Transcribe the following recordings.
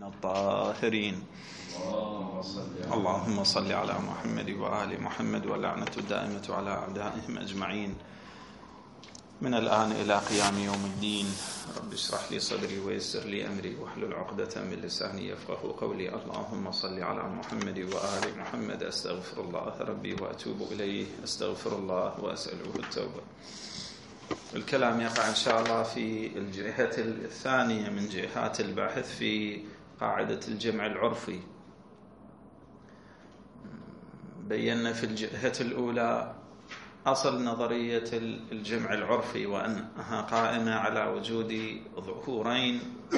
الطاهرين. اللهم صل على محمد وآل محمد، واللعنة الدائمة على أعدائهم أجمعين من الآن إلى قيام يوم الدين. رب اشرح لي صدري ويسر لي أمري واحلل عقدة من لساني يفقهوا قولي. اللهم صل على محمد وآل محمد. أستغفر الله ربي وأتوب إليه، أستغفر الله وأسأله التوبة. الكلام يقع إن شاء الله في الجهة الثانية من جهات البحث في قاعدة الجمع العرفي. بينا في الجهة الأولى أصل نظرية الجمع العرفي، وأنها قائمة على وجود ظهورين.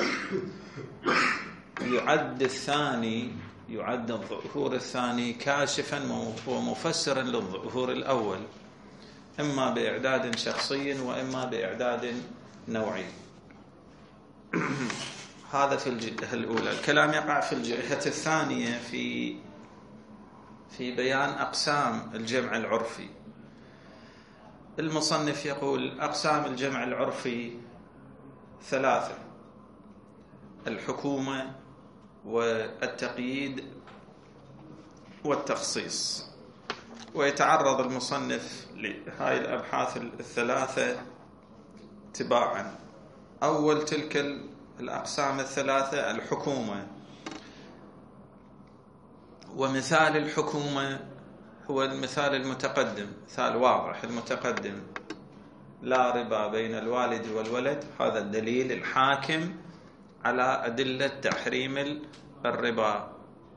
يعد الظهور الثاني كاشفا ومفسرا للظهور الأول، إما بإعداد شخصي وإما بإعداد نوعي. هذا في الجهة الأولى. الكلام يقع في الجهة الثانية في بيان أقسام الجمع العرفي. المصنف يقول: أقسام الجمع العرفي ثلاثة: الحكومة والتقييد والتخصيص. ويتعرض المصنف لهذه الأبحاث الثلاثة تباعا. أول تلك الأقسام الثلاثة الحكومة. ومثال الحكومة هو المثال المتقدم، مثال واضح المتقدم: لا ربا بين الوالد والولد. هذا الدليل الحاكم على أدلة تحريم الربا.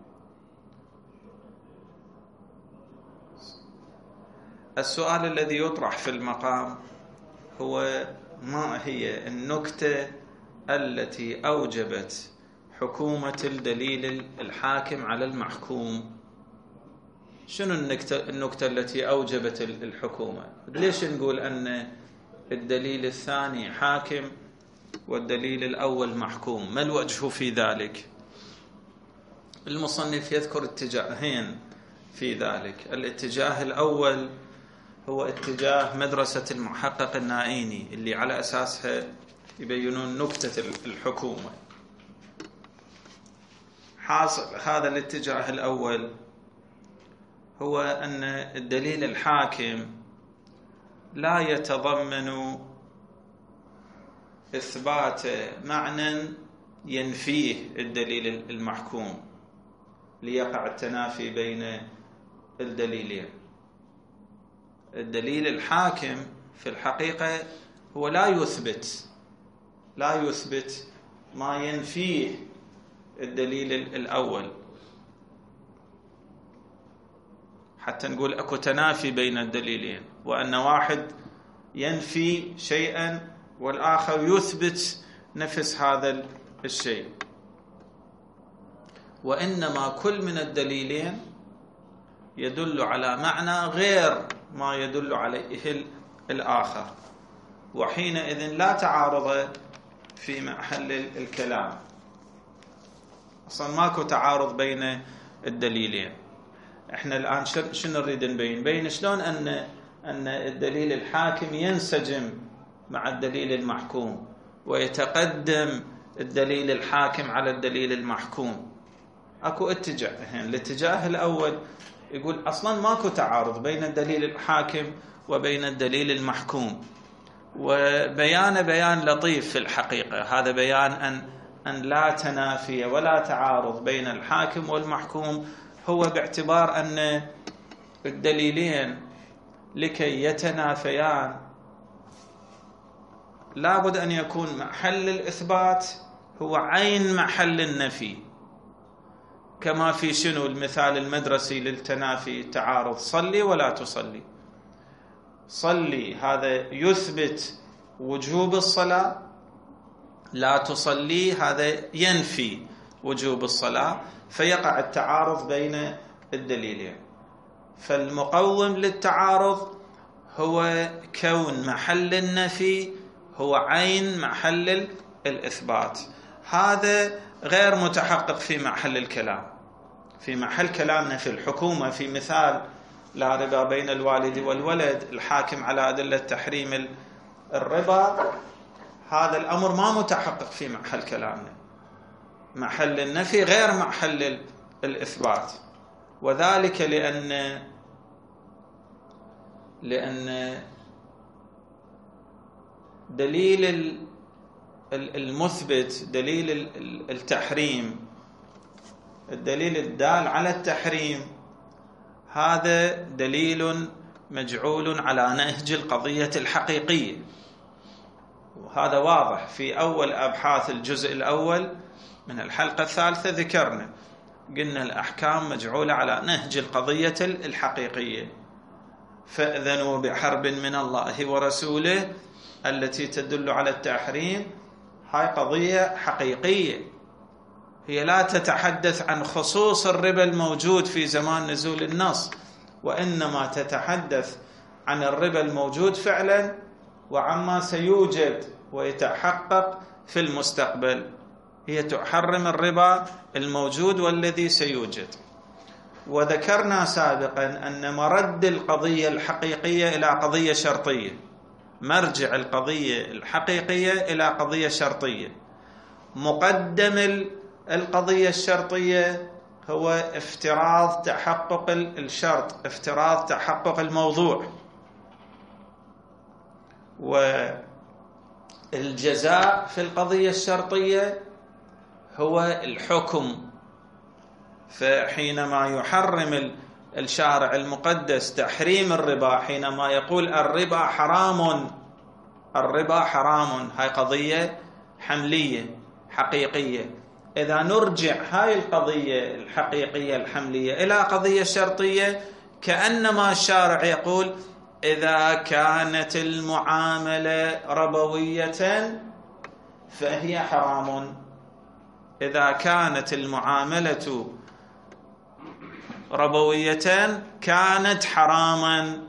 السؤال الذي يطرح في المقام هو: ما هي النكتة التي أوجبت حكومة الدليل الحاكم على المحكوم؟ شنو النكتة التي أوجبت الحكومة؟ ليش نقول أن الدليل الثاني حاكم والدليل الأول محكوم؟ ما الوجه في ذلك؟ المصنف يذكر اتجاهين في ذلك. الاتجاه الأول هو اتجاه مدرسة المحقق النائيني، اللي على أساسها يبينون نكتة الحكومة. حاصل هذا الاتجاه الأول هو أن الدليل الحاكم لا يتضمن إثبات معنى ينفيه الدليل المحكوم ليقع التنافي بين الدليلين. الدليل الحاكم في الحقيقة هو لا يثبت ما ينفيه الدليل الأول، حتى نقول أكو تنافي بين الدليلين، وأن واحد ينفي شيئا والآخر يثبت نفس هذا الشيء. وإنما كل من الدليلين يدل على معنى غير ما يدل عليه الآخر، وحينئذ لا تعارض في محل الكلام. أصلا ماكو تعارض بين الدليلين. احنا الآن شنو نريد نبين؟ بين شلون أن الدليل الحاكم ينسجم مع الدليل المحكوم ويتقدم الدليل الحاكم على الدليل المحكوم. اكو اتجاهين. الاتجاه الأول يقول أصلا ماكو تعارض بين الدليل الحاكم وبين الدليل المحكوم، بيان لطيف في الحقيقة. هذا بيان أن لا تنافي ولا تعارض بين الحاكم والمحكوم، هو باعتبار أن الدليلين لكي يتنافيان لابد أن يكون محل الإثبات هو عين محل النفي، كما في شنو المثال المدرسي للتنافي تعارض: صلي ولا تصلي. صلي هذا يثبت وجوب الصلاة، لا تصلي هذا ينفي وجوب الصلاة، فيقع التعارض بين الدليلين. فالمقوم للتعارض هو كون محل النفي هو عين محل الإثبات. هذا غير متحقق في محل الكلام. في محل كلامنا في الحكومة في مثال لا ربا بين الوالد والولد، الحاكم على أدلة تحريم الربا، هذا الأمر ما متحقق في محل كلامنا. محل النفي غير محل الإثبات، وذلك لأن دليل المثبت، دليل التحريم، الدليل الدال على التحريم، هذا دليل مجعول على نهج القضية الحقيقية، وهذا واضح في أول أبحاث الجزء الأول من الحلقة الثالثة. ذكرنا قلنا الأحكام مجعولة على نهج القضية الحقيقية، فأذنوا بحرب من الله ورسوله التي تدل على التحريم. هاي قضية حقيقية، هي لا تتحدث عن خصوص الربا الموجود في زمان نزول النص، وإنما تتحدث عن الربا الموجود فعلا وعما سيوجد ويتحقق في المستقبل. هي تحرم الربا الموجود والذي سيوجد. وذكرنا سابقا أن مرد القضية الحقيقية إلى قضية شرطية، مرجع القضية الحقيقية إلى قضية شرطية. مقدم القضية الشرطية هو افتراض تحقق الشرط، افتراض تحقق الموضوع، والجزاء في القضية الشرطية هو الحكم. فحينما يحرم الشارع المقدس تحريم الربا، حينما يقول الربا حرام، الربا حرام، هاي قضية حملية حقيقية. إذا نرجع هاي القضية الحقيقية الحملية إلى قضية شرطية، كأنما الشارع يقول إذا كانت المعاملة ربوية فهي حرام، إذا كانت المعاملة ربوية كانت حراما.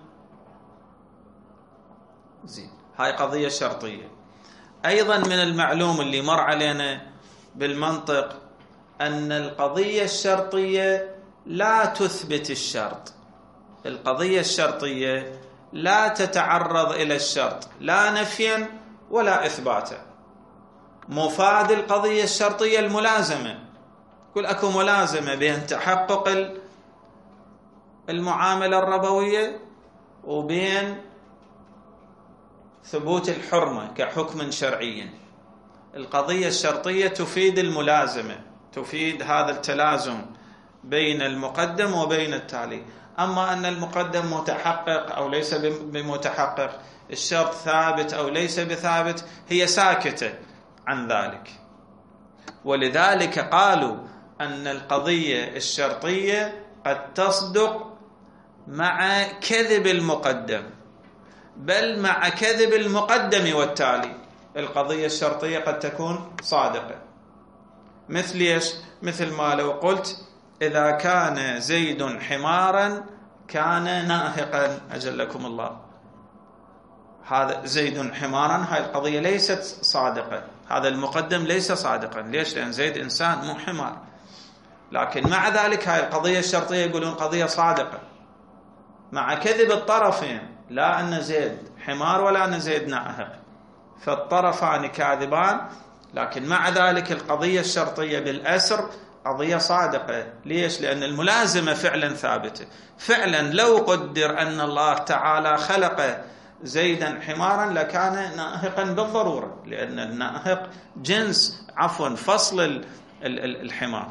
زين، هاي قضية شرطية. أيضا من المعلوم اللي مر علينا بالمنطق أن القضية الشرطية لا تثبت الشرط، القضية الشرطية لا تتعرض إلى الشرط لا نفيا ولا إثباتا. مفاد القضية الشرطية الملازمة، كل أكو ملازمة بين تحقق المعاملة الربوية وبين ثبوت الحرمة كحكم شرعي. القضية الشرطية تفيد الملازمة، تفيد هذا التلازم بين المقدم وبين التالي. أما أن المقدم متحقق أو ليس بمتحقق، الشرط ثابت أو ليس بثابت، هي ساكتة عن ذلك. ولذلك قالوا أن القضية الشرطية قد تصدق مع كذب المقدم، بل مع كذب المقدم والتالي. القضية الشرطية قد تكون صادقة. مثل ايش؟ مثل ما لو قلت إذا كان زيد حمارا كان ناهقا، أجلكم الله. هذا زيد حمارا، هاي القضية ليست صادقة، هذا المقدم ليس صادقا. ليش؟ لأن زيد إنسان مو حمار. لكن مع ذلك هاي القضية الشرطية يقولون قضية صادقة مع كذب الطرفين، لا أن زيد حمار ولا أن زيد ناهق، فالطرفان كاذبان. لكن مع ذلك القضية الشرطية بالأسر قضية صادقة. ليش؟ لأن الملازمة فعلا ثابتة. فعلا لو قدر أن الله تعالى خلق زيدا حمارا لكان ناهقا بالضرورة، لأن الناهق جنس فصل الحمار.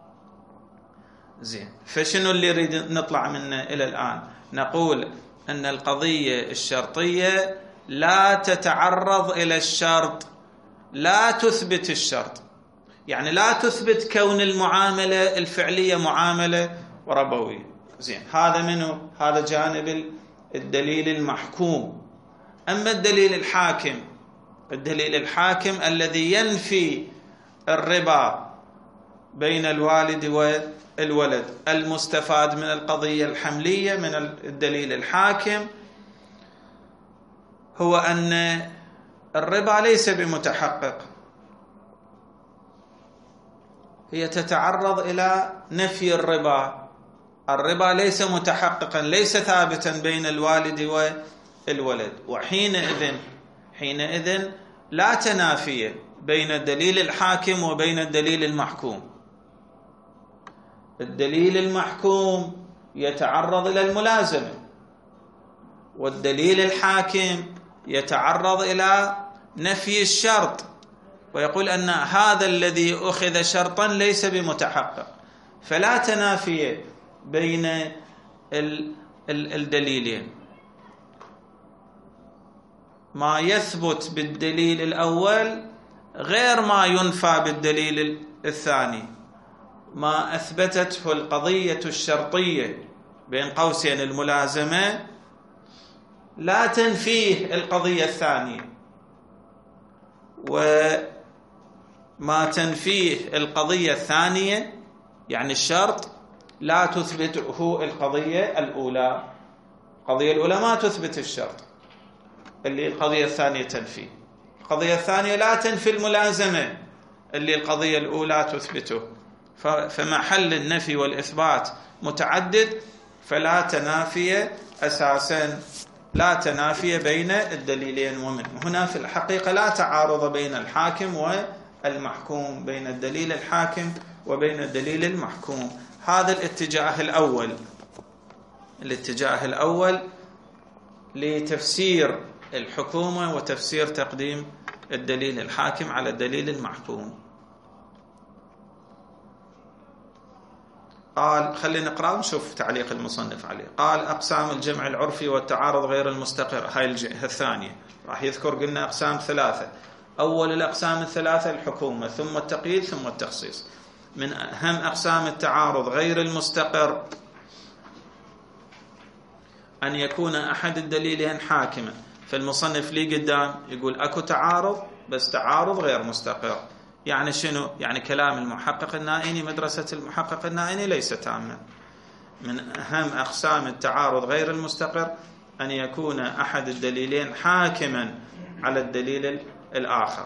زين، فشنو اللي يريد نطلع منه إلى الآن؟ نقول أن القضية الشرطية لا تتعرض إلى الشرط، لا تثبت الشرط، يعني لا تثبت كون المعاملة الفعلية معاملة ربوية. زين، هذا منه؟ هذا جانب الدليل المحكوم. أما الدليل الحاكم، الدليل الحاكم الذي ينفي الربا بين الوالد والولد، المستفاد من القضية الحملية من الدليل الحاكم هو أن الربا ليس بمتحقق، هي تتعرض إلى نفي الربا. الربا ليس متحققا، ليس ثابتا بين الوالد والولد. وحينئذ لا تنافي بين الدليل الحاكم وبين الدليل المحكوم. الدليل المحكوم يتعرض إلى الملازمة، والدليل الحاكم يتعرض إلى نفي الشرط، ويقول أن هذا الذي أخذ شرطا ليس بمتحقق. فلا تنافي بين الدليلين. ما يثبت بالدليل الأول غير ما ينفى بالدليل الثاني. ما أثبتته القضية الشرطية بين قوسين الملازمة لا تنفيه القضية الثانية، وما تنفيه القضية الثانية يعني الشرط لا تثبته القضية الأولى. القضية الأولى ما تثبت الشرط اللي القضية الثانية تنفيه. القضية الثانية لا تنفي الملازمة اللي القضية الأولى تثبته. فمحل النفي والإثبات متعدد، فلا تنافي أساسا، لا تنافي بين الدليلين. ومن هنا في الحقيقة لا تعارض بين الحاكم والمحكوم، بين الدليل الحاكم وبين الدليل المحكوم. هذا الاتجاه الأول، الاتجاه الأول لتفسير الحكومة وتفسير تقديم الدليل الحاكم على الدليل المحكوم. قال، خلينا نقرأ ونشوف تعليق المصنف عليه. قال: أقسام الجمع العرفي والتعارض غير المستقر. هاي الجهة الثانية راح يذكر، قلنا أقسام ثلاثة. أول الأقسام الثلاثة الحكومة، ثم التقييد، ثم التخصيص. من أهم أقسام التعارض غير المستقر أن يكون أحد الدليلين حاكما. فالمصنف لي قدام يقول أكو تعارض، بس تعارض غير مستقر. يعني شنو؟ يعني كلام المحقق النائني، مدرسة المحقق النائني ليس تاما. من أهم أقسام التعارض غير المستقر أن يكون أحد الدليلين حاكما على الدليل الآخر،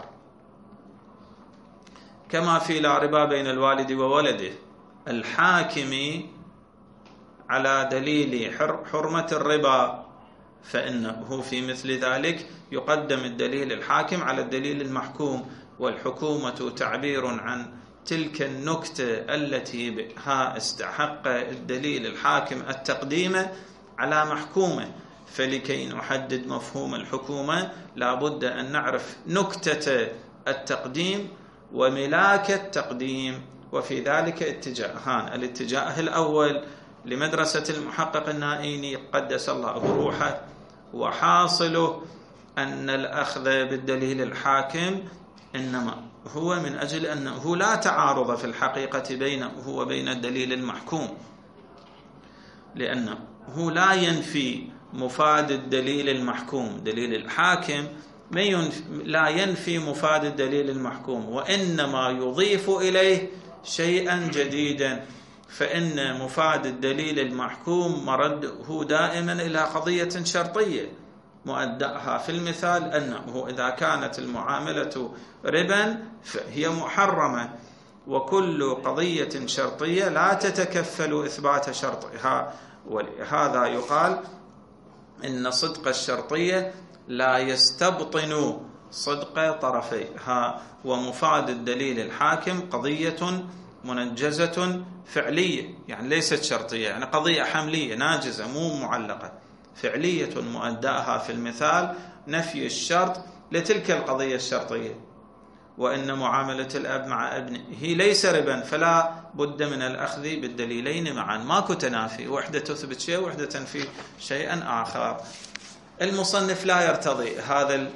كما في لا ربا بين الوالد وولده. الحاكم على دليل حرمة الربا، فإنه في مثل ذلك يقدم الدليل الحاكم على الدليل المحكوم. والحكومة تعبير عن تلك النكتة التي بها استحق الدليل الحاكم التقديم على محكومه. فلكي نحدد مفهوم الحكومة لا بد أن نعرف نكتة التقديم وملاك التقديم. وفي ذلك اتجاهان: الاتجاه الأول لمدرسة المحقق النائيني قدس الله روحه، وحاصله أن الأخذ بالدليل الحاكم إنما هو من أجل أنه لا تعارض في الحقيقة بينه وبين الدليل المحكوم، لأنه لا ينفي مفاد الدليل المحكوم. دليل الحاكم لا ينفي مفاد الدليل المحكوم، وإنما يضيف إليه شيئا جديدا. فإن مفاد الدليل المحكوم مرده دائما إلى قضية شرطية مؤدأها في المثال أنه إذا كانت المعاملة ربا فهي محرمة، وكل قضية شرطية لا تتكفل إثبات شرطها. ولهذا يقال إن صدق الشرطية لا يستبطن صدق طرفيها. ومفاد الدليل الحاكم قضية منجزة فعلية، يعني ليست شرطية، يعني قضية حملية ناجزة مو معلقة، فعلية مؤداها في المثال نفي الشرط لتلك القضية الشرطية. وإن معاملة الأب مع ابنه هي ليس ربا، فلا بد من الأخذ بالدليلين معا، ماكو تنافي، وحدة تثبت شيء وحدة تنفي شيئا آخر. المصنف لا يرتضي هذا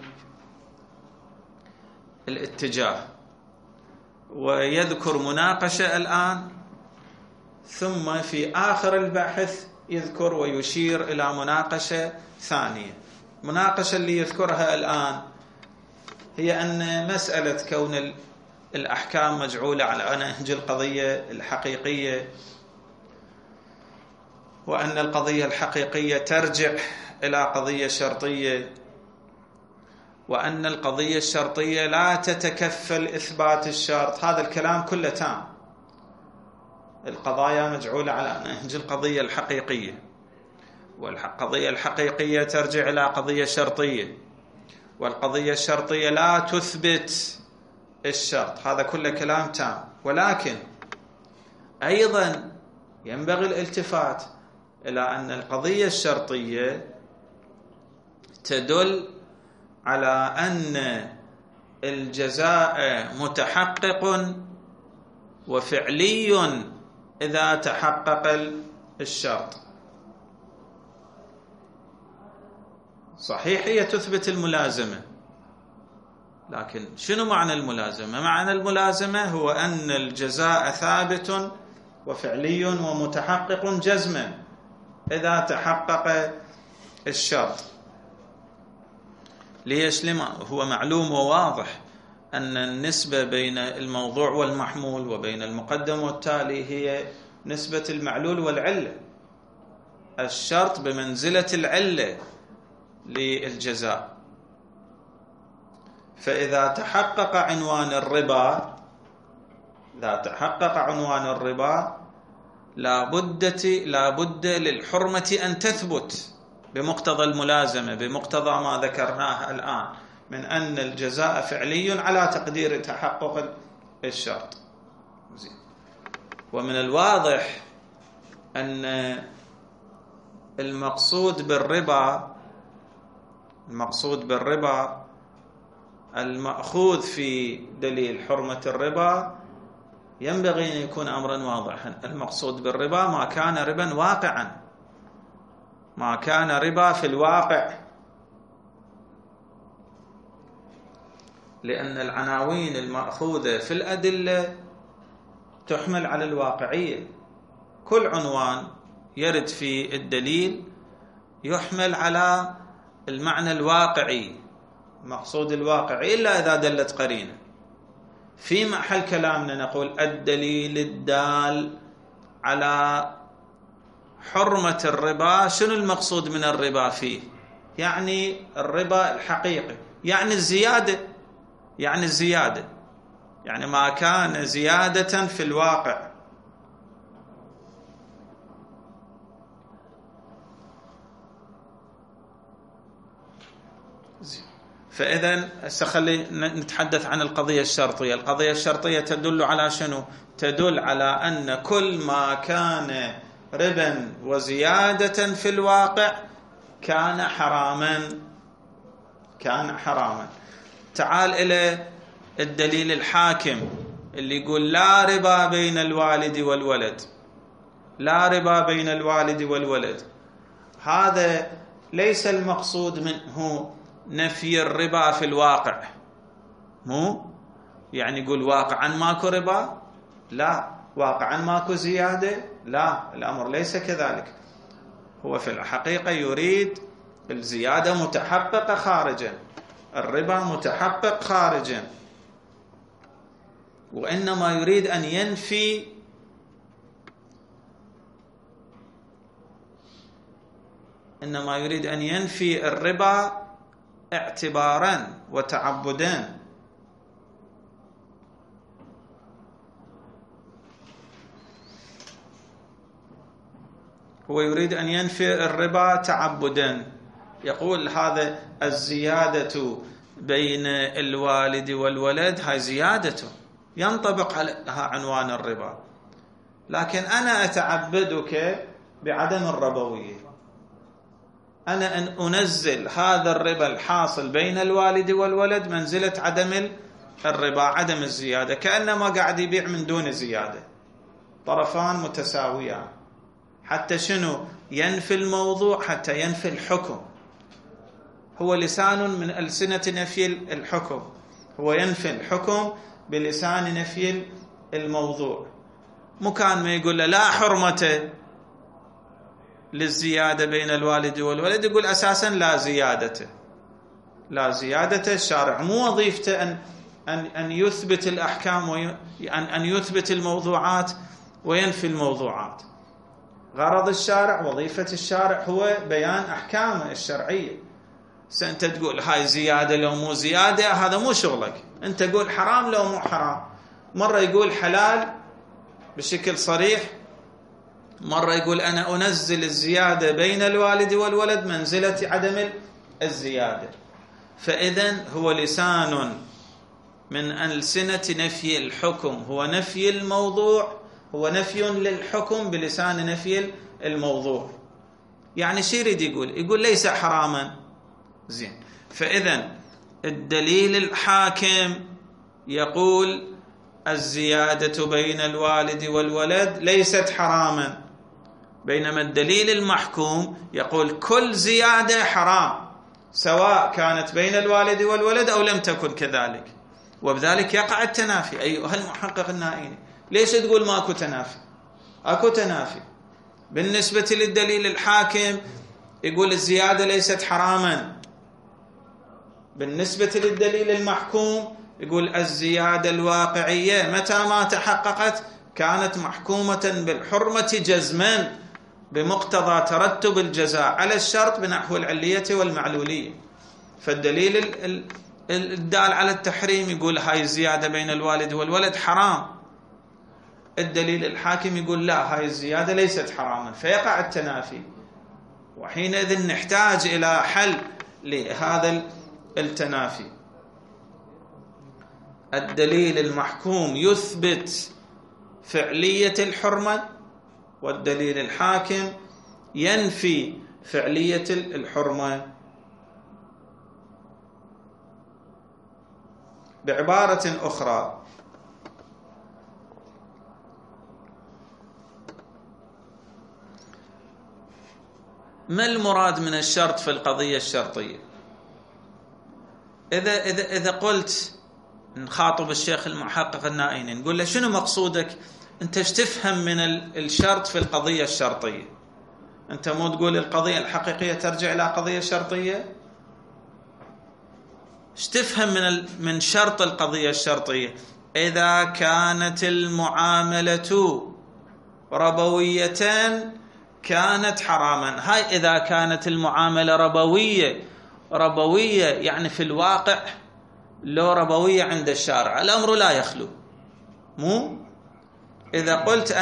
الاتجاه، ويذكر مناقشة الآن، ثم في آخر البحث يذكر ويشير إلى مناقشة ثانية. مناقشة اللي يذكرها الآن هي أن مسألة كون الأحكام مجعولة على نهج القضية الحقيقية، وأن القضية الحقيقية ترجع إلى قضية شرطية، وأن القضية الشرطية لا تتكفل إثبات الشرط. هذا الكلام كله تام. القضايا مجعولة على نهج القضية الحقيقية، والقضية الحقيقية ترجع إلى قضية شرطية، والقضية الشرطية لا تثبت الشرط. هذا كله كلام تام، ولكن أيضا ينبغي الالتفات إلى أن القضية الشرطية تدل على أن الجزاء متحقق وفعلي إذا تحقق الشرط. صحيح هي تثبت الملازمة، لكن شنو معنى الملازمة؟ معنى الملازمة هو أن الجزاء ثابت وفعلي ومتحقق جزما إذا تحقق الشرط. ليش؟ لما هو معلوم وواضح أن النسبة بين الموضوع والمحمول وبين المقدم والتالي هي نسبة المعلول والعلة. الشرط بمنزلة العلة للجزاء. فإذا تحقق عنوان الربا، لا بد للحرمة أن تثبت بمقتضى الملازمة، بمقتضى ما ذكرناه الآن من أن الجزاء فعلي على تقدير تحقق الشرط. ومن الواضح أن المقصود بالربا المأخوذ في دليل حرمة الربا ينبغي أن يكون أمرا واضحا. المقصود بالربا ما كان ربا واقعا، ما كان ربا في الواقع، لأن العناوين المأخوذة في الأدلة تحمل على الواقعية. كل عنوان يرد في الدليل يحمل على المعنى الواقعي، المقصود الواقعي، إلا إذا دلت قرينة. في محل كلامنا نقول الدليل الدال على حرمة الربا، شنو المقصود من الربا فيه؟ يعني الربا الحقيقي، يعني الزيادة، يعني ما كان زيادة في الواقع. فإذا خلي نتحدث عن القضية الشرطية. القضية الشرطية تدل على شنو؟ تدل على أن كل ما كان ربا وزيادة في الواقع كان حراما. تعال إلى الدليل الحاكم اللي يقول لا ربا بين الوالد والولد. هذا ليس المقصود منه نفي الربا في الواقع، مو يعني يقول واقعا ماكو ربا، لا، واقعا ماكو زيادة، لا، الأمر ليس كذلك. هو في الحقيقة يريد الزيادة متحققة خارجا، الربا متحقق خارجا، وإنما يريد أن ينفي الربا اعتبارا وتعبدا. هو يريد أن ينفي الربا تعبدا. يقول هذا الزيادة بين الوالد والولد هاي زيادته ينطبق عليها عنوان الربا، لكن أنا أتعبدك بعدم الربوية، أنا أن أنزل هذا الربا الحاصل بين الوالد والولد منزلة عدم الربا، عدم الزيادة، كأنما قاعد يبيع من دون زيادة، طرفان متساويان. حتى شنو؟ ينفي الموضوع، حتى ينفي الحكم. هو لسان من ألسنة نفي الحكم، هو ينفي الحكم بلسان نفي الموضوع. مكان ما يقول لا حرمة للزيادة بين الوالد والولد، يقول أساسا لا زيادة. الشارع مو وظيفته أن يثبت الأحكام أن يثبت الموضوعات وينفي الموضوعات. غرض الشارع، وظيفة الشارع هو بيان أحكامه الشرعية. أنت تقول هاي زيادة لو مو زيادة، هذا مو شغلك. أنت تقول حرام لو مو حرام. مرة يقول حلال بشكل صريح، مرة يقول أنا أنزل الزيادة بين الوالد والولد منزلة عدم الزيادة. فإذن هو لسان من ألسنة نفي الحكم، هو نفي الموضوع، هو نفي للحكم بلسان نفي الموضوع. يعني شو يريد يقول؟ يقول ليس حراما. زين، فإذن الدليل الحاكم يقول الزيادة بين الوالد والولد ليست حراما، بينما الدليل المحكوم يقول كل زيادة حرام سواء كانت بين الوالد والولد أو لم تكن كذلك، وبذلك يقع التنافي. أيها المحقق النائيني، ليش تقول ماكو تنافي؟ أكو تنافي. بالنسبة للدليل الحاكم يقول الزيادة ليست حراما، بالنسبة للدليل المحكوم يقول الزيادة الواقعية متى ما تحققت كانت محكومة بالحرمة جزما بمقتضى ترتب الجزاء على الشرط بنحو العلية والمعلولية. فالدليل الدال على التحريم يقول هاي الزيادة بين الوالد والولد حرام، الدليل الحاكم يقول لا هاي الزيادة ليست حراما، فيقع التنافي. وحينئذ نحتاج إلى حل لهذا التنافي. الدليل المحكوم يثبت فعلية الحرمة، والدليل الحاكم ينفي فعلية الحرمة. بعبارة أخرى، ما المراد من الشرط في القضية الشرطية؟ إذا قلت نخاطب الشيخ المحقق النائيني نقول له شنو مقصودك؟ أنت ايش تفهم من الشرط في القضية الشرطية؟ أنت مو تقول القضية الحقيقية ترجع إلى قضية شرطية؟ ايش تفهم من شرط القضية الشرطية؟ إذا كانت المعاملة ربوية كانت حراما. هاي إذا كانت المعاملة ربوية يعني في الواقع لو ربوية عند الشارع الأمر لا يخلو. مو إذا قلت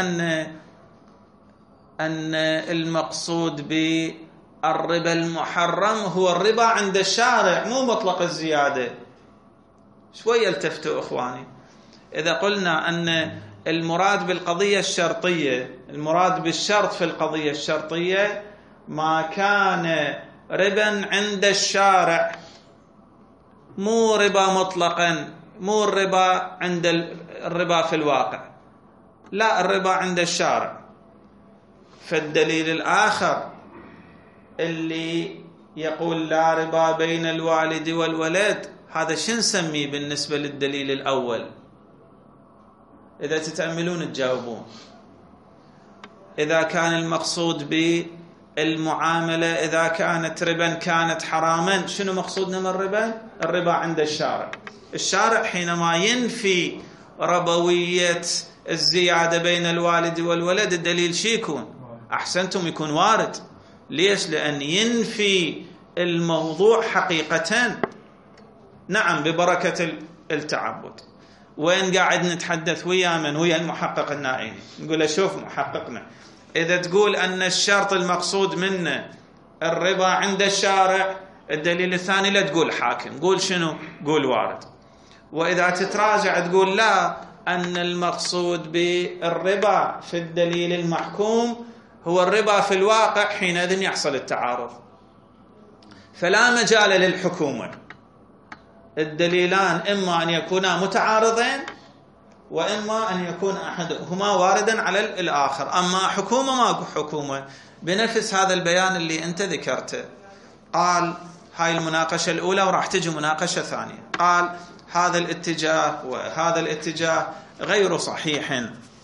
أن المقصود بالربا المحرم هو الربا عند الشارع مو مطلق الزيادة. شوية التفتوا إخواني. إذا قلنا أن المراد بالقضية الشرطية، المراد بالشرط في القضية الشرطية ما كان ربا عند الشارع، مو ربا مطلقا، مو الربا عند الربا في الواقع، لا الربا عند الشارع. فالدليل الآخر اللي يقول لا ربا بين الوالد والولد، هذا شو نسميه بالنسبة للدليل الأول؟ إذا تتأملون تجاوبون. إذا كان المقصود بالمعاملة إذا كانت ربا كانت حراما، شنو مقصودنا من الربا؟ الربا عند الشارع. الشارع حينما ينفي ربوية الزيادة بين الوالد والولد الدليل شو يكون؟ أحسنتم، يكون وارد. ليش؟ لأن ينفي الموضوع حقيقة. نعم، ببركة التعبد. وين قاعد نتحدث ويا من؟ ويا المحقق النائيني. نقول له شوف محققنا، إذا تقول أن الشرط المقصود منه الربا عند الشارع، الدليل الثاني لا تقول حاكم، قول شنو؟ قول وارد. وإذا تتراجع تقول لا، أن المقصود بالربا في الدليل المحكوم هو الربا في الواقع، حينئذ يحصل التعارض. فلا مجال للحكومة. الدليلان إما أن يكونا متعارضين وإما أن يكون أحدهما واردا على الآخر. أما حكومة ما حكومة بنفس هذا البيان اللي أنت ذكرته. قال هاي المناقشة الأولى وراح تجي مناقشة ثانية. قال هذا الاتجاه وهذا الاتجاه غير صحيح،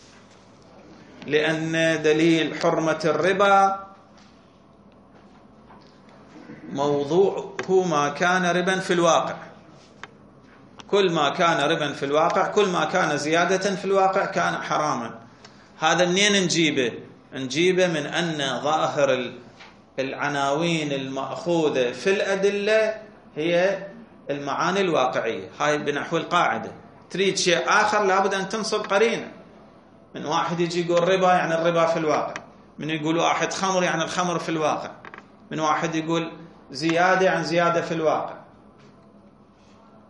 لأن دليل حرمة الربا موضوعه ما كان ربا في الواقع. كل ما كان ربا في الواقع، كل ما كان زيادة في الواقع كان حراما. هذا منين نجيبه؟ نجيبه من أن ظاهر العناوين المأخوذة في الأدلة هي المعاني الواقعية. هاي بنحو القاعدة. تريد شيء آخر لابد أن تنصب قرينة. من واحد يجي يقول ربا يعني الربا في الواقع، من يقول واحد خمر يعني الخمر في الواقع، من واحد يقول زيادة يعني زيادة في الواقع.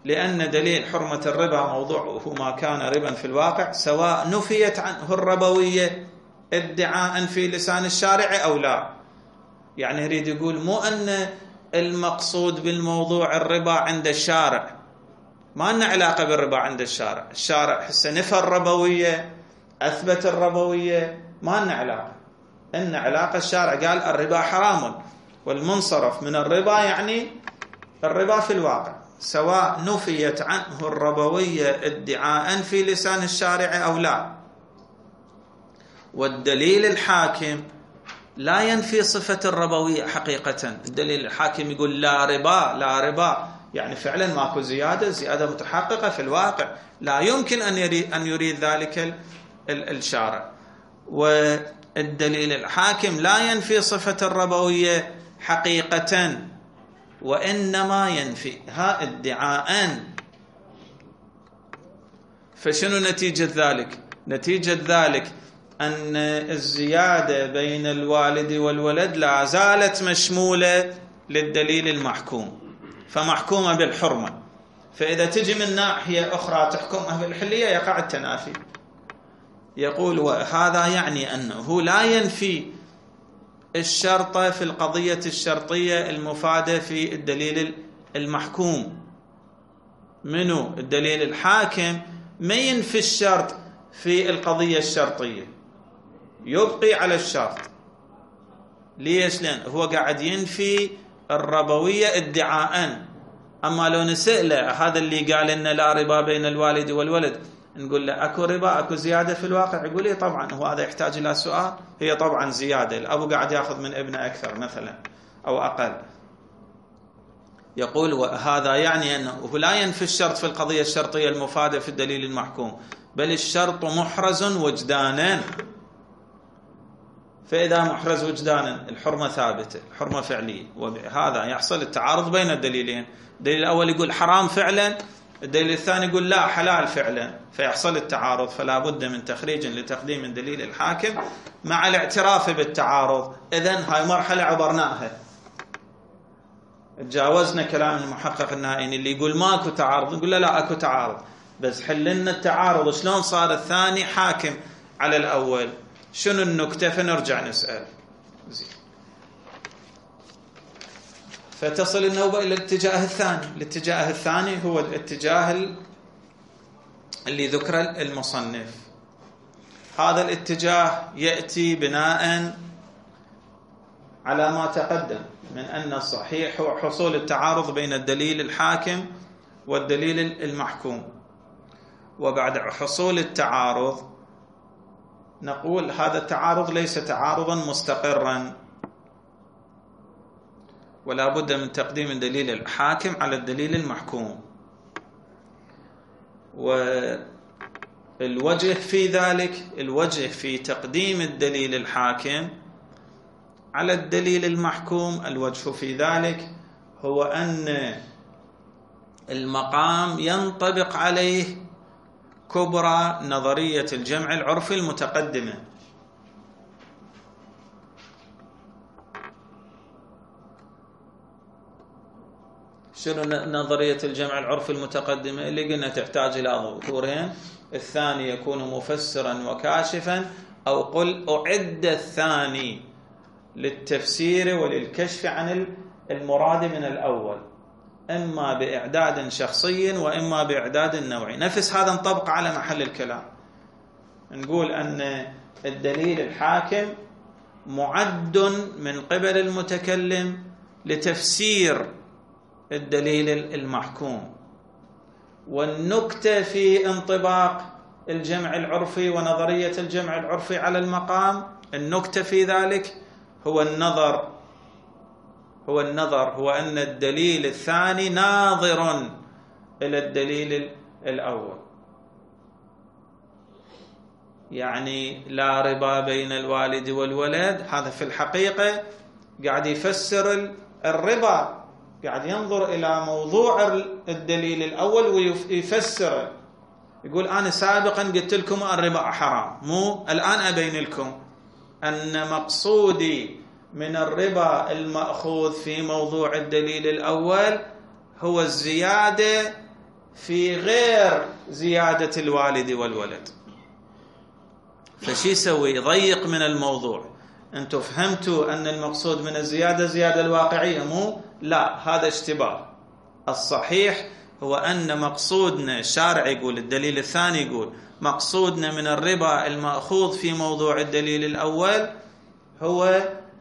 لأن دليل حرمة الربا موضوعه ما كان ربا في الواقع، سواء نفيت عنه الربوية ادعاء في لسان الشارع أو لا. يعني يريد يقول مو أن المقصود بالموضوع الربا عند الشارع، ما لنا علاقة بالربا عند الشارع. الشارع حسه نفى الربوية، أثبت الربوية، ما لنا علاقة. إن علاقة الشارع قال الربا حرام، والمنصرف من الربا يعني الربا في الواقع، سواء نفيت عنه الربوية ادعاء في لسان الشارع أو لا. والدليل الحاكم لا ينفي صفة الربوية حقيقة. الدليل الحاكم يقول لا ربا، لا ربا، يعني فعلا ماكو زيادة متحققة في الواقع، لا يمكن أن يريد ذلك الشارع. والدليل الحاكم لا ينفي صفة الربوية حقيقة، وإنما ينفيها ادعاء. فشنو نتيجة ذلك؟ نتيجة ذلك أن الزيادة بين الوالد والولد لا زالت مشمولة للدليل المحكوم، فمحكومة بالحرمة. فإذا تجي من ناحية أخرى تحكمها بالحلية يقع التنافي. يقول وهذا يعني أنه لا ينفي الشرط في القضية الشرطية المفادة في الدليل المحكوم. منو؟ الدليل الحاكم ما ينفي الشرط في القضية الشرطية، يبقي على الشرط. ليش؟ لأن هو قاعد ينفي الربوية ادعاء. أما لو نسأله هذا اللي قال إن لا ربا بين الوالد والولد، نقول له أكو ربا، أكو زيادة في الواقع؟ يقول لي طبعا. هو هذا يحتاج إلى سؤال؟ هي طبعا زيادة، الأب قاعد يأخذ من ابنه أكثر مثلا أو أقل. يقول وهذا يعني أنه لا ينفي الشرط في القضية الشرطية المفادة في الدليل المحكوم، بل الشرط محرز وجدانا. فإذا محرز وجدانا الحرمة ثابتة، الحرمة فعلية، وبهذا يحصل التعارض بين الدليلين. الدليل الأول يقول حرام فعلا، الدليل الثاني يقول لا حلال فعلا، فيحصل التعارض. فلا بد من تخريج لتقديم الدليل الحاكم مع الاعتراف بالتعارض. إذن هاي مرحلة عبرناها، تجاوزنا كلام المحقق النهائي اللي يقول ماكو تعارض، نقول لا اكو تعارض، بس حللنا التعارض. شلون صار الثاني حاكم على الأول؟ شنو النكتة؟ فنرجع نسأل. زين. فتصل النوبة إلى الاتجاه الثاني. الاتجاه الثاني هو الاتجاه اللي ذكر المصنف. هذا الاتجاه يأتي بناء على ما تقدم من أن الصحيح هو حصول التعارض بين الدليل الحاكم والدليل المحكوم. وبعد حصول التعارض نقول هذا التعارض ليس تعارضا مستقرا، ولا بد من تقديم الدليل الحاكم على الدليل المحكوم. والوجه في ذلك، الوجه في تقديم الدليل الحاكم على الدليل المحكوم، الوجه في ذلك هو أن المقام ينطبق عليه كبرى نظرية الجمع العرفي المتقدمة. شنو نظرية الجمع العرفي المتقدمة؟ اللي قلنا تحتاج إلى ظهورين: الثاني يكون مفسرا وكاشفا، أو قل أعد الثاني للتفسير وللكشف عن المراد من الأول، إما بإعداد شخصي وإما بإعداد نوعي. نفس هذا نطبق على محل الكلام، نقول أن الدليل الحاكم معد من قبل المتكلم لتفسير الدليل المحكوم. والنكتة في انطباق الجمع العرفي ونظرية الجمع العرفي على المقام، النكتة في ذلك هو النظر، هو أن الدليل الثاني ناظر إلى الدليل الأول. يعني لا ربا بين الوالد والولد، هذا في الحقيقة قاعد يفسر الربا، قاعد ينظر إلى موضوع الدليل الأول ويفسره. يقول أنا سابقا قلت لكم الربا حرام، مو الآن أبين لكم أن مقصودي من الربا المأخوذ في موضوع الدليل الأول هو الزيادة في غير زيادة الوالد والولد. فشي يسوي؟ يضيق من الموضوع. أنتم فهمتوا أن المقصود من الزيادة زيادة الواقعية، مو لا، هذا اشتباه. الصحيح هو أن مقصودنا، الشارع يقول، الدليل الثاني يقول، مقصودنا من الربا المأخوذ في موضوع الدليل الأول هو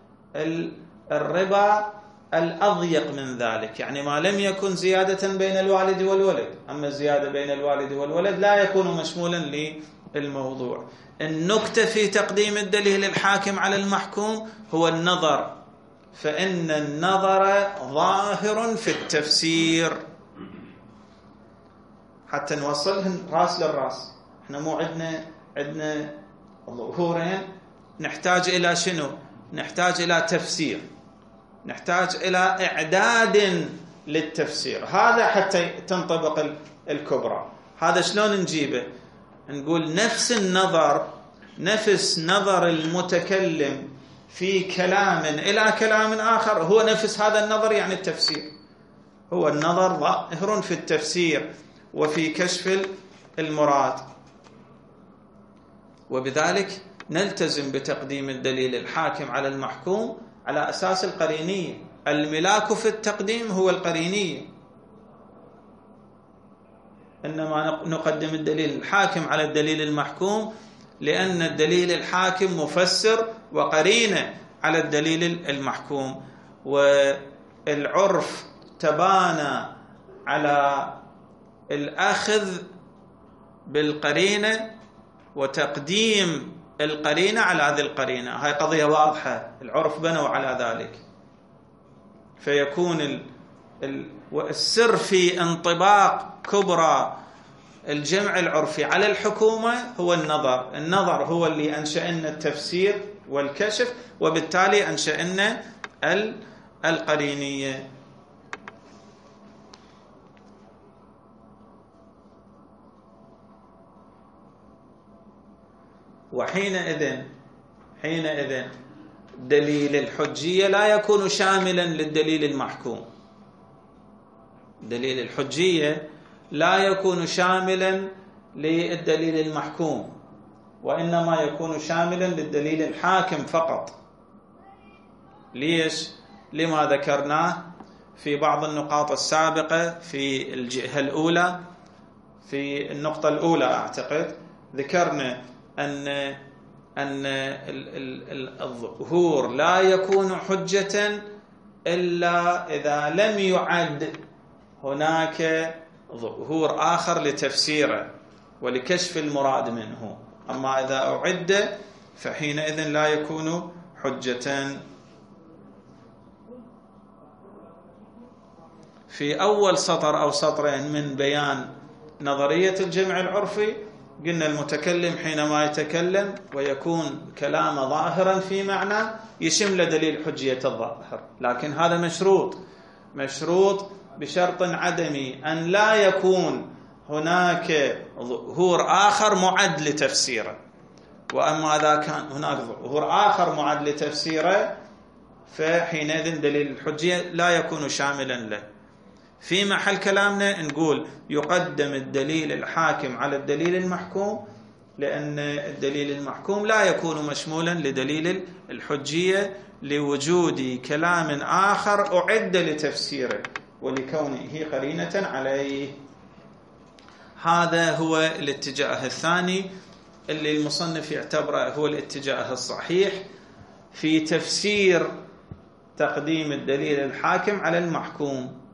الربا الأضيق من ذلك، يعني ما لم يكن زيادة بين الوالد والولد. أما الزيادة بين الوالد والولد لا يكون مشمولا للموضوع. النكتة في تقديم الدليل الحاكم على المحكوم هو النظر، فإن النظر ظاهر في التفسير. حتى نوصلهن راس للراس، احنا مو عندنا ظهورين، نحتاج إلى شنو؟ نحتاج إلى تفسير، نحتاج إلى إعداد للتفسير، هذا حتى تنطبق الكبرى. هذا شلون نجيبه؟ نقول نفس النظر، نفس نظر المتكلم في كلام إلى كلام آخر هو نفس هذا النظر، يعني التفسير. هو النظر ظاهر في التفسير وفي كشف المراد، وبذلك نلتزم بتقديم الدليل الحاكم على المحكوم على أساس القرينية. الملاك في التقديم هو القرينية، إنما نقدم الدليل الحاكم على الدليل المحكوم لأن الدليل الحاكم مفسر وقرينة على الدليل المحكوم، والعرف تبانى على الأخذ بالقرينة وتقديم القرينة على هذه القرينة. هاي قضية واضحة، العرف بنوا على ذلك. فيكون السر في انطباق كبرى الجمع العرفي على الحكومة هو النظر. النظر هو اللي أنشأنا التفسير والكشف، وبالتالي أنشأنا القرينية. وحينئذ دليل الحجية لا يكون شاملا للدليل المحكوم. دليل الحجية لا يكون شاملا للدليل المحكوم، وإنما يكون شاملا للدليل الحاكم فقط. ليش؟ لما ذكرناه في بعض النقاط السابقة في الجهة الأولى. في النقطة الأولى أعتقد ذكرنا أن الظهور لا يكون حجة إلا إذا لم يعد هناك ظهور آخر لتفسيره ولكشف المراد منه. أما إذا أعد فحينئذ لا يكون حجة. في أول سطر أو سطرين من بيان نظرية الجمع العرفي قلنا المتكلم حينما يتكلم ويكون كلام ظاهرا في معنى يشمل دليل حجية الظاهر، لكن هذا مشروط بشرط عدمي، أن لا يكون هناك ظهور آخر معد لتفسيره. وأما إذا كان هناك ظهور آخر معد لتفسيره فحينئذ دليل الحجية لا يكون شاملا له. في محل كلامنا نقول يقدم الدليل الحاكم على الدليل المحكوم، لأن الدليل المحكوم لا يكون مشمولا لدليل الحجية لوجود كلام آخر أعد لتفسيره ولكونه قرينة عليه. هذا هو الاتجاه الثاني اللي المصنف يعتبره هو الاتجاه الصحيح في تفسير تقديم الدليل الحاكم على المحكوم،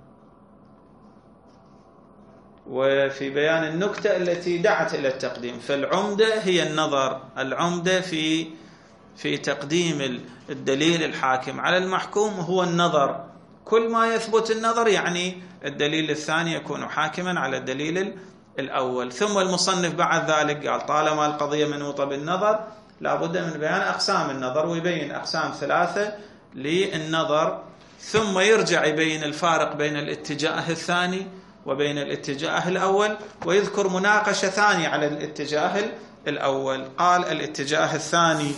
وفي بيان النكتة التي دعت إلى التقديم. فالعمدة هي النظر، العمدة في تقديم الدليل الحاكم على المحكوم هو النظر. كل ما يثبت النظر يعني الدليل الثاني يكون حاكما على الدليل الأول. ثم المصنف بعد ذلك قال طالما القضية منوطة بالنظر لا بد من بيان أقسام النظر، ويبين أقسام 3 للنظر، ثم يرجع يبين الفارق بين الاتجاه الثاني وبين الاتجاه الأول، ويذكر مناقشة ثانية على الاتجاه الأول. قال الاتجاه الثاني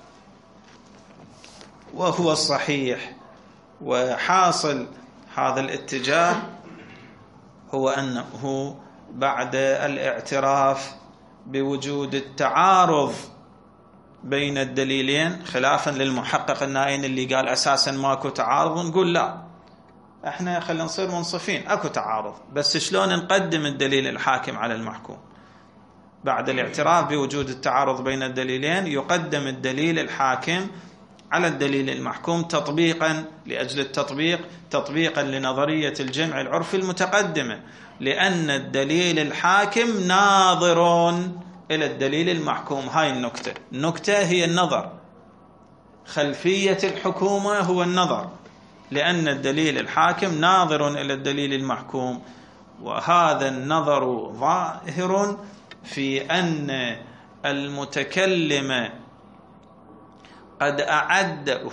وهو الصحيح وحاصل هذا الاتجاه هو أنه بعد الاعتراف بوجود التعارض بين الدليلين، خلافا للمحقق النائين اللي قال أساسا ماكو تعارض، نقول لا، احنا خلينا نصير منصفين، اكو تعارض، بس شلون نقدم الدليل الحاكم على المحكوم؟ بعد الاعتراف بوجود التعارض بين الدليلين يقدم الدليل الحاكم على الدليل المحكوم تطبيقا لأجل التطبيق، تطبيقا لنظرية الجمع العرفي المتقدمة، لأن الدليل الحاكم ناظر إلى الدليل المحكوم. هاي النكتة هي النظر، خلفية الحكومة هو النظر، لأن الدليل الحاكم ناظر إلى الدليل المحكوم، وهذا النظر ظاهر في أن المتكلم قد أعده.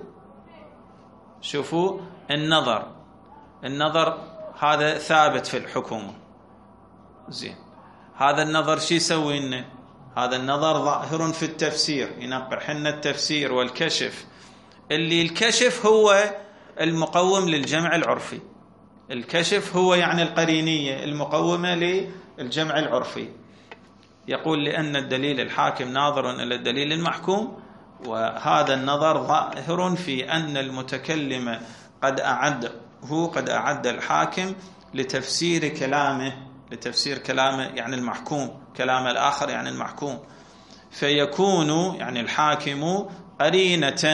شوفوا النظر هذا ثابت في الحكومة، زين، هذا النظر شو يسوي لنا؟ هذا النظر ظاهر في التفسير، ينقح لنا التفسير والكشف، اللي الكشف هو المقوم للجمع العرفي، الكشف هو يعني القرينية المقومة للجمع العرفي. يقول لأن الدليل الحاكم ناظر إلى الدليل المحكوم، وهذا النظر ظاهر في أن المتكلم قد أعد الحاكم لتفسير كلامه يعني المحكوم، كلام الآخر يعني المحكوم، فيكون يعني الحاكم قرينة.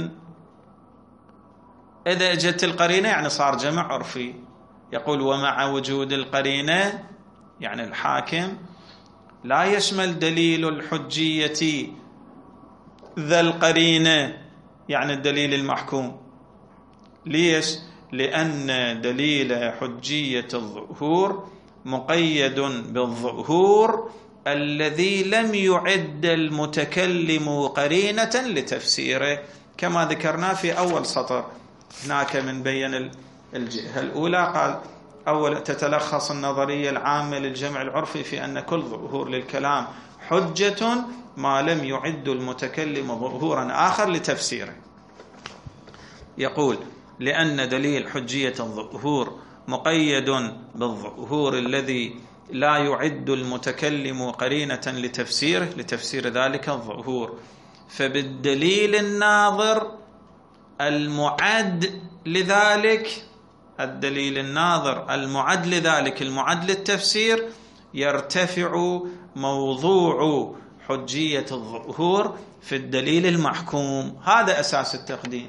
إذا اجت القرينة يعني صار جمع عرفي. يقول ومع وجود القرينة يعني الحاكم لا يشمل دليل الحجية ذا القرينة يعني الدليل المحكوم. ليش؟ لأن دليل حجية الظهور مقيد بالظهور الذي لم يعد المتكلم قرينة لتفسيره، كما ذكرنا في أول سطر. هناك من بين الجهة الأولى قال أول تتلخص النظرية العامة للجمع العرفي في أن كل ظهور للكلام حجة ما لم يعد المتكلم ظهورا آخر لتفسيره. يقول لأن دليل حجية الظهور مقيد بالظهور الذي لا يعد المتكلم قرينة لتفسير ذلك الظهور، فبالدليل الناظر المعد لذلك، الدليل الناظر المعد لذلك المعد للتفسير، يرتفع موضوع حجية الظهور في الدليل المحكوم. هذا أساس التقديم،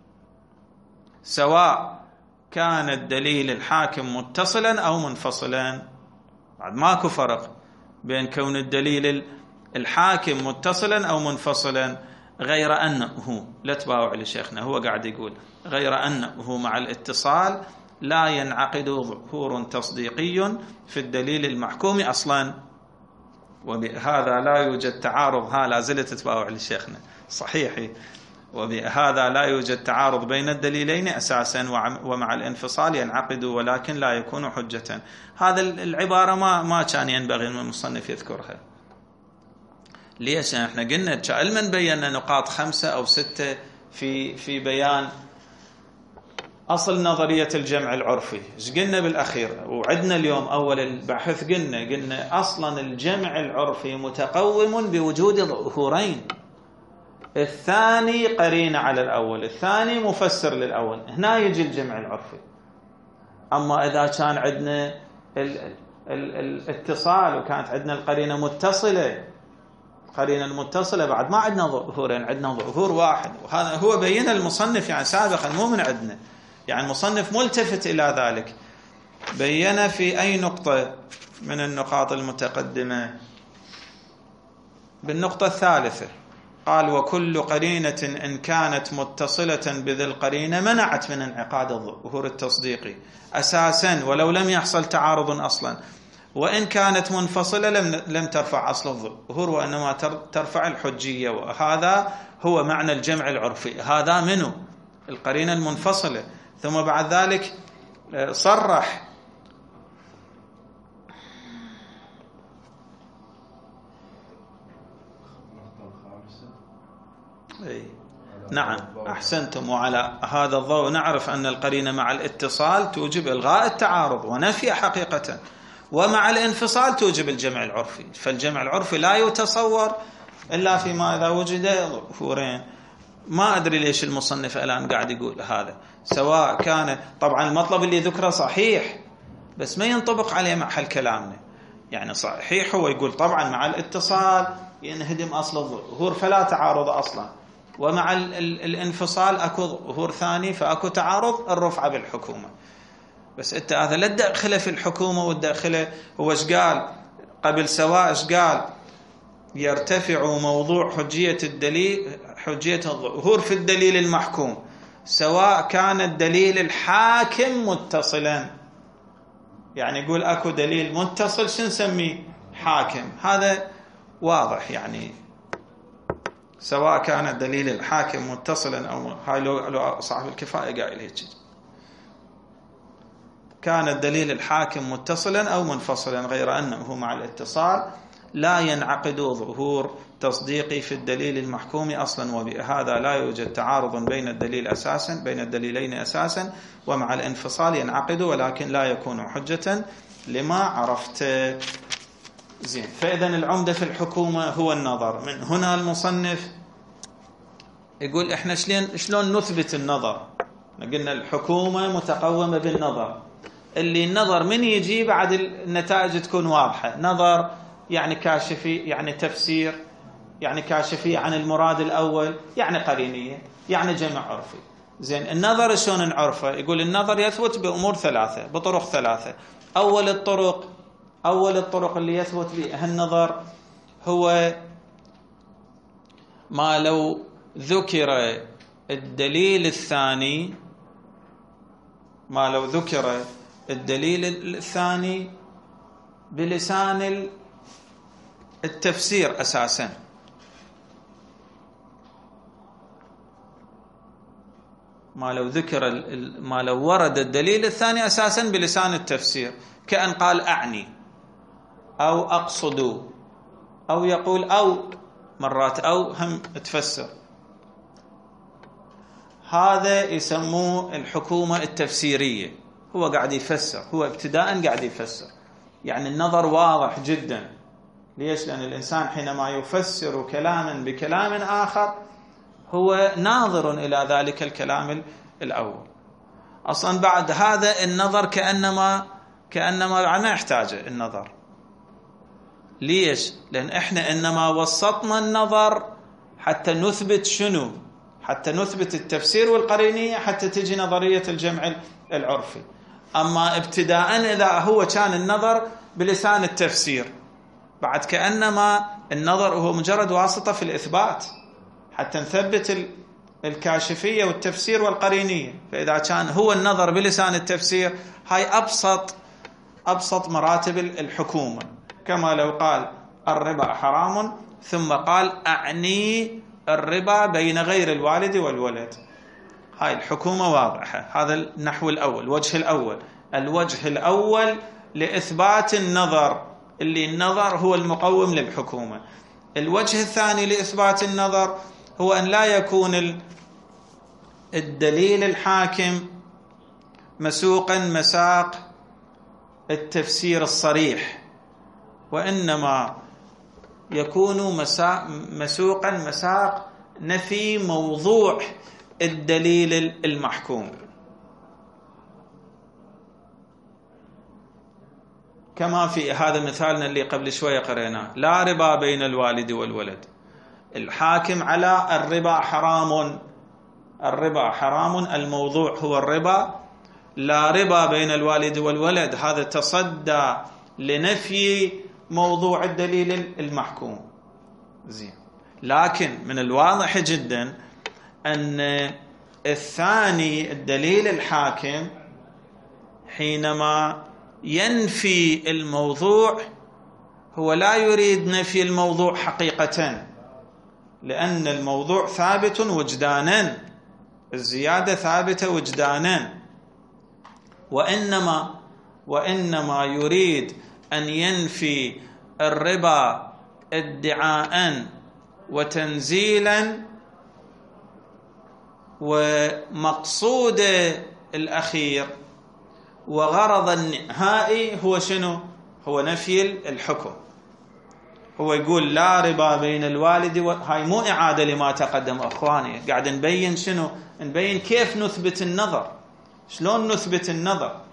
سواء كان الدليل الحاكم متصلا أو منفصلا. بعد ماكو فرق بين كون الدليل الحاكم متصلا أو منفصلا، غير أنه، لا تباوع لشيخنا، هو قاعد يقول غير أنه مع الاتصال لا ينعقد ظهور تصديقي في الدليل المحكوم أصلا، وبهذا لا يوجد تعارض. لا زلت تباوع لشيخنا، صحيح، وبهذا لا يوجد تعارض بين الدليلين أساسا، ومع الانفصال ينعقد ولكن لا يكون حجة. هذا العبارة ما كان ينبغي من المصنف يذكرها. ليش؟ احنا قلنا كعلما بينا نقاط 5 أو 6 في بيان أصل نظرية الجمع العرفي. ايش قلنا بالأخير؟ وعدنا اليوم أول البحث قلنا أصلا الجمع العرفي متقوم بوجود ظهورين، الثاني قرينة على الأول، الثاني مفسر للأول، هنا يجي الجمع العرفي. أما إذا كان عندنا الاتصال وكانت عندنا القرينة متصلة، القرينة المتصلة بعد ما عندنا ظهورين، عندنا ظهور واحد، وهذا هو بين المصنف يعني سابقا، مو من عندنا، يعني المصنف ملتفت إلى ذلك. بين في أي نقطة من النقاط المتقدمة؟ بالنقطة الثالثة قال وكل قرينة إن كانت متصلة بذي القرينة منعت من انعقاد الظهور التصديقي أساسا ولو لم يحصل تعارض أصلا، وإن كانت منفصلة لم ترفع أصل الظهور وإنما ترفع الحجية. وهذا هو معنى الجمع العرفي. هذا منه القرينة المنفصلة. ثم بعد ذلك صرح نعم أحسنتم. وعلى هذا الضوء نعرف أن القرينة مع الاتصال توجب إلغاء التعارض ونفي حقيقة، ومع الانفصال توجب الجمع العرفي. فالجمع العرفي لا يتصور إلا فيما إذا وجد ظهورين. ما أدري ليش المصنف الآن قاعد يقول هذا، سواء كان طبعا المطلب اللي ذكره صحيح بس ما ينطبق عليه محل كلامنا. يعني صحيح هو يقول طبعا مع الاتصال ينهدم أصل الظهور فلا تعارض أصلا، ومع الانفصال أكو ظهور ثاني فأكو تعارض، الرفعة بالحكومة. بس أنت هذا لا تدخله في الحكومة وتدخله. هو إيش قال قبل سواء؟ إيش قال؟ يرتفع موضوع حجية الدليل، حجية الظهور في الدليل المحكوم سواء كان الدليل الحاكم متصلا. يعني يقول أكو دليل متصل شو نسميه؟ حاكم. هذا واضح، يعني سواء كان الدليل الحاكم متصلا أو هاي لو صاحب الكفاية قايل هيك، كان الدليل الحاكم متصلا أو منفصلا، غير أنه مع الاتصال لا ينعقد ظهور تصديقي في الدليل المحكوم أصلا، وبهذا لا يوجد تعارض بين الدليلين أساسا، ومع الانفصال ينعقد ولكن لا يكون حجة لما عرفت. زين، فإذا العمدة في الحكومة هو النظر. من هنا المصنف يقول إحنا شلون نثبت النظر؟ قلنا الحكومة متقومة بالنظر، اللي النظر من يجي بعد النتائج تكون واضحة. نظر يعني كاشفي، يعني تفسير، يعني كاشفي عن المراد الأول، يعني قرينية، يعني جمع عرفي. زين، النظر شلون نعرفه؟ يقول النظر يثبت بأمور ثلاثة، بطرق ثلاثة. أول الطرق اللي يثبت بها النظر هو ما لو ذكر الدليل الثاني، بلسان التفسير أساسا. ما لو ورد الدليل الثاني أساسا بلسان التفسير، كأن قال أعني أو أقصد، أو يقول أو، مرات أو هم تفسر. هذا يسموه الحكومة التفسيرية. هو قاعد يفسر، هو ابتداء قاعد يفسر، يعني النظر واضح جدا. ليش؟ لأن الإنسان حينما يفسر كلاما بكلام آخر هو ناظر إلى ذلك الكلام الأول. أصلا بعد هذا النظر كأنما ما يحتاج النظر. ليش؟ لأن إحنا إنما وسطنا النظر حتى نثبت شنو؟ حتى نثبت التفسير والقرينية، حتى تجي نظرية الجمع العرفي. أما ابتداء إذا هو كان النظر بلسان التفسير، بعد كأنما النظر هو مجرد واسطة في الإثبات حتى نثبت الكاشفية والتفسير والقرينية. فإذا كان هو النظر بلسان التفسير، هاي أبسط مراتب الحكومة. كما لو قال الربا حرام ثم قال أعني الربا بين غير الوالد والولد، هاي الحكومة واضحة. هذا النحو الأول، الوجه الأول لإثبات النظر، اللي النظر هو المقوم للحكومة. الوجه الثاني لإثبات النظر هو أن لا يكون الدليل الحاكم مسوقا مساق التفسير الصريح، وإنما يكون مسوقا مساق نفي موضوع الدليل المحكوم. كما في هذا مثالنا اللي قبل شوية قرأناه، لا ربا بين الوالد والولد. الحاكم على الربا حرام، الموضوع هو الربا. لا ربا بين الوالد والولد، هذا تصدى لنفي موضوع الدليل المحكوم. زين، لكن من الواضح جدا أن الثاني الدليل الحاكم حينما ينفي الموضوع هو لا يريد نفي الموضوع حقيقة، لأن الموضوع ثابت وجدانا، الزيادة ثابتة وجدانا، وإنما يريد أن ينفي الربا ادعاء وتنزيلا، ومقصود الأخير وغرض النهائي هو شنو؟ هو نفي الحكم. هو يقول لا ربا بين الوالد هاي مو إعادة لما تقدم أخواني، قاعد نبين شنو؟ نبين كيف نثبت النظر، شلون نثبت النظر.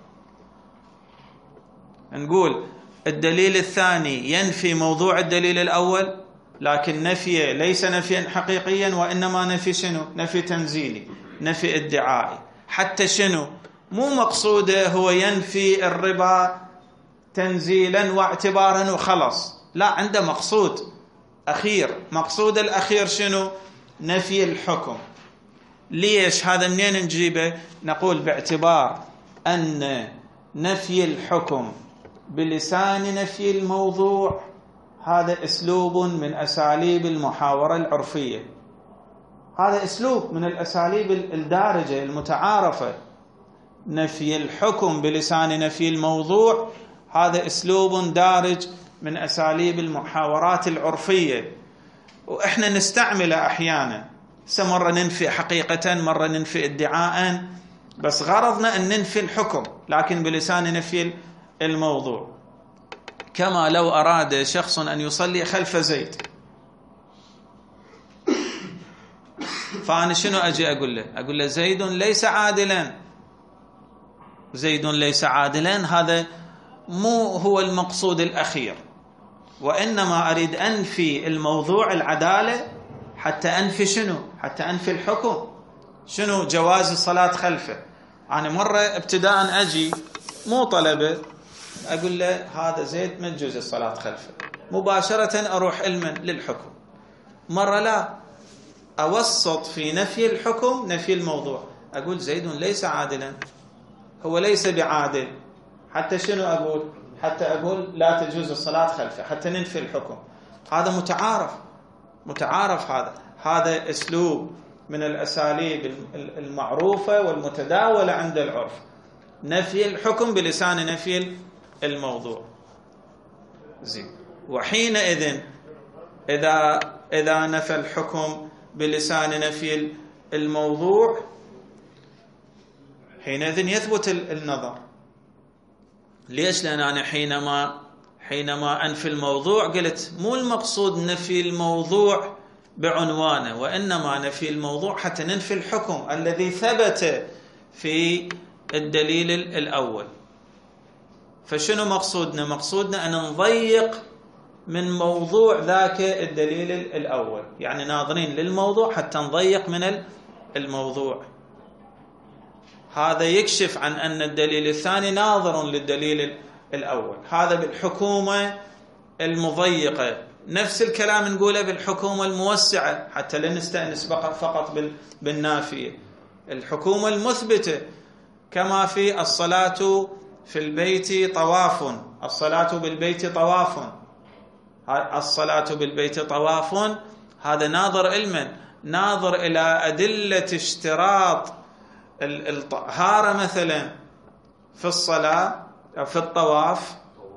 نقول الدليل الثاني ينفي موضوع الدليل الأول، لكن نفيه ليس نفيا حقيقيا، وإنما نفي شنو؟ نفي تنزيلي، نفي ادعائي. حتى شنو؟ مو مقصوده هو ينفي الربا تنزيلا واعتبارا وخلص، لا، عنده مقصود أخير. مقصود الأخير شنو؟ نفي الحكم. ليش هذا؟ منين نجيبه؟ نقول باعتبار أن نفي الحكم بلسان نفي الموضوع هذا أسلوب من أساليب المحاورة العرفية، هذا أسلوب من الأساليب الدارجة المتعارفة. نفي الحكم بلسان نفي الموضوع هذا أسلوب دارج من أساليب المحاورات العرفية، وإحنا نستعمله أحيانا. مرة ننفي حقيقة، مرة ننفي ادعاء، بس غرضنا أن ننفي الحكم لكن بلسان نفي الموضوع. كما لو أراد شخص أن يصلي خلف زيد، فأنا شنو أجي أقول له؟ أقول له زيد ليس عادلا، زيد ليس عادلا، هذا مو هو المقصود الأخير، وإنما أريد أنفي الموضوع العدالة حتى أنفي شنو؟ حتى أنفي الحكم. شنو؟ جواز الصلاة خلفه. أنا مرة ابتداء أجي مو طلبة أقول له هذا زيد ما تجوز الصلاة خلفه، مباشرة أروح علما للحكم. مرة لا، أوسط في نفي الحكم نفي الموضوع، أقول زيد ليس عادلا، هو ليس بعادل، حتى شنو أقول؟ حتى أقول لا تجوز الصلاة خلفه، حتى ننفي الحكم. هذا متعارف. هذا أسلوب من الأساليب المعروفة والمتداولة عند العرف، نفي الحكم بلسان نفي الموضوع. زين. وحينئذ إذا نفى الحكم بلسان نفي الموضوع حينئذ يثبت النظر. ليش؟ لأن أنا حينما أنفي الموضوع قلت مو المقصود نفي الموضوع بعنوانه، وإنما نفي الموضوع حتى ننفي الحكم الذي ثبت في الدليل الأول. فشنو مقصودنا؟ مقصودنا أن نضيق من موضوع ذاك الدليل الأول، يعني ناظرين للموضوع حتى نضيق من الموضوع. هذا يكشف عن أن الدليل الثاني ناظر للدليل الأول. هذا بالحكومة المضيقة. نفس الكلام نقوله بالحكومة الموسعة حتى لا نستأنس فقط بالنافية. الحكومة المثبتة كما في الصلاة في البيت طواف، الصلاة بالبيت طواف، الصلاة بالبيت طواف، هذا ناظر علما، ناظر إلى أدلة اشتراط الطهارة مثلا في الصلاة أو في الطواف.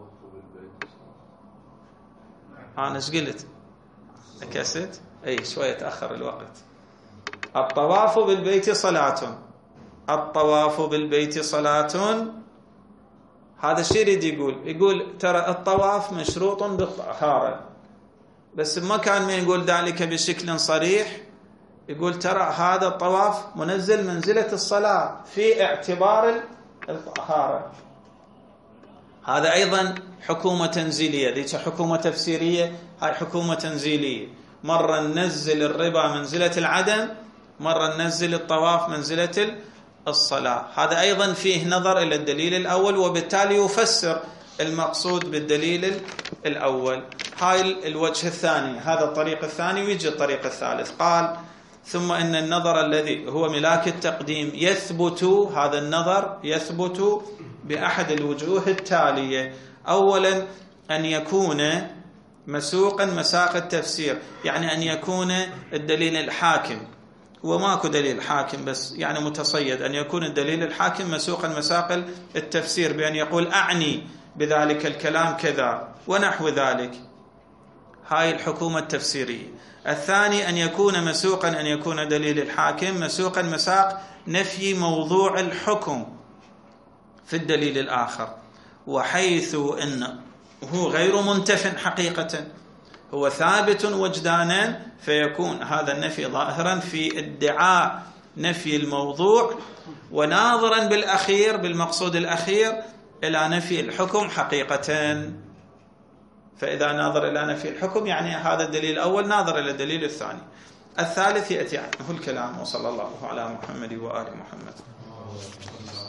أنا إيش قلت؟ أكست؟ أي شوية تأخر الوقت. الطواف بالبيت صلاة، الطواف بالبيت صلاة، هذا الشيء يريد يقول ترى الطواف مشروط بالطهارة، بس ما كان ما يقول ذلك بشكل صريح، يقول ترى هذا الطواف منزل منزلة الصلاة في اعتبار الطهارة. هذا أيضا حكومة تنزيلية، ذيك حكومة تفسيرية، هاي حكومة تنزيلية. مرة ننزل الربا منزلة العدم، مرة ننزل الطواف منزلة الصلاة. هذا أيضا فيه نظر إلى الدليل الأول، وبالتالي يفسر المقصود بالدليل الأول. هاي الوجه الثاني، هذا الطريق الثاني. ويجي الطريق الثالث، قال ثم إن النظر الذي هو ملاك التقديم يثبت، هذا النظر يثبت بأحد الوجوه التالية. أولا أن يكون مسوقا مساق التفسير، يعني أن يكون الدليل الحاكم، وماكو دليل حاكم بس يعني متصيد، أن يكون الدليل الحاكم مسوقا مساق التفسير، بأن يقول أعني بذلك الكلام كذا ونحو ذلك. هاي الحكومة التفسيرية. الثاني أن يكون مسوقا، أن يكون دليل الحاكم مسوقا مساق نفي موضوع الحكم في الدليل الآخر، وحيث أن وهو غير منتف حقيقة، هو ثابت وجدانا، فيكون هذا النفي ظاهرا في ادعاء نفي الموضوع، وناظرا بالأخير بالمقصود الأخير إلى نفي الحكم حقيقة. فإذا ناظر إلى نفي الحكم يعني هذا الدليل الأول ناظر إلى الدليل الثاني. الثالث يأتي عنه الكلام. وصلى الله على محمد وآل محمد.